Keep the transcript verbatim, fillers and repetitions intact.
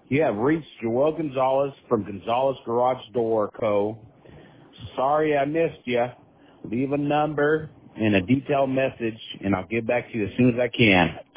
You have reached Joel Gonzalez from Gonzalez Garage Door Co. Sorry I missed you. Leave a number and a detailed message, and I'll get back to you as soon as I can.